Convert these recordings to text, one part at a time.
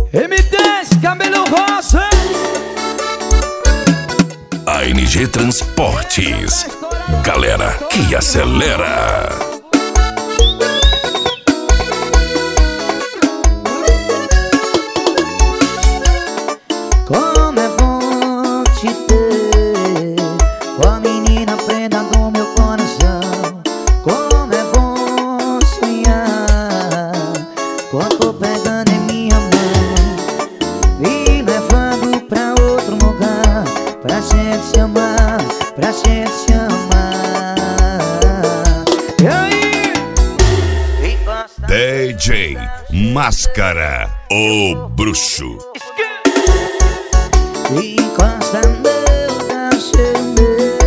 M10, cabelo rosa. ANG Transportes, galera que acelera. Como é bom te ter, ó menina prenda do meu coração. Como é bom sonhar, corpo pegando em minha mão, me levando pra outro lugar, pra gente se amar, pra gente se amar. E aí? DJ Máscara, o bruxo. Encosta meu, dá cheiro meu.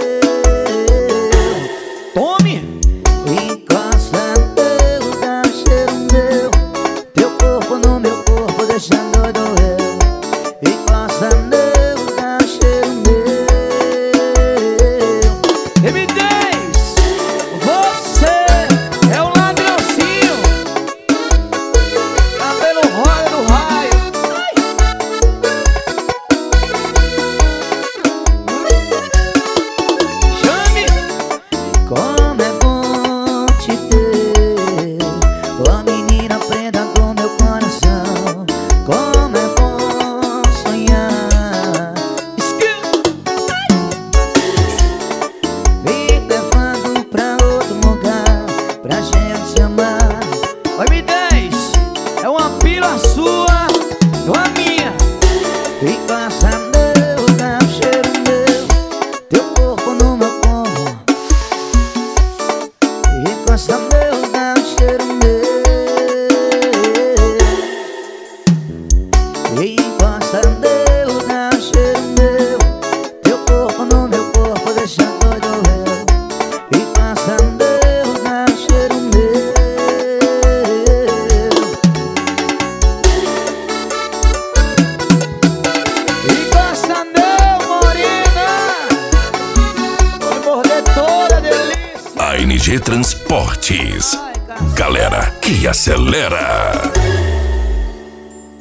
Tome! Encosta meu, dá cheiro meu. Teu corpo no meu corpo, deixa doido eu. Encosta meu, dá cheiro meu. M10, você é o ladrãozinho, cabelo rosa do raio. Chame! Como é bom te ter, ó menina prenda do meu coração. Como é bom sonhar, me levando pra outro lugar, pra gente se amar. Ô M10, é uma pila sua, não a minha. Encosta meu, dá um cheiro meu. Teu corpo no meu corpo. Encosta meu, dá um cheiro meu. Encosta meu, dá um cheiro meu. Teu corpo no meu corpo, deixa doido eu. Encosta meu, dá um cheiro meu. Encosta meu, morena, vou morder toda delícia. ANG Transportes, galera que acelera.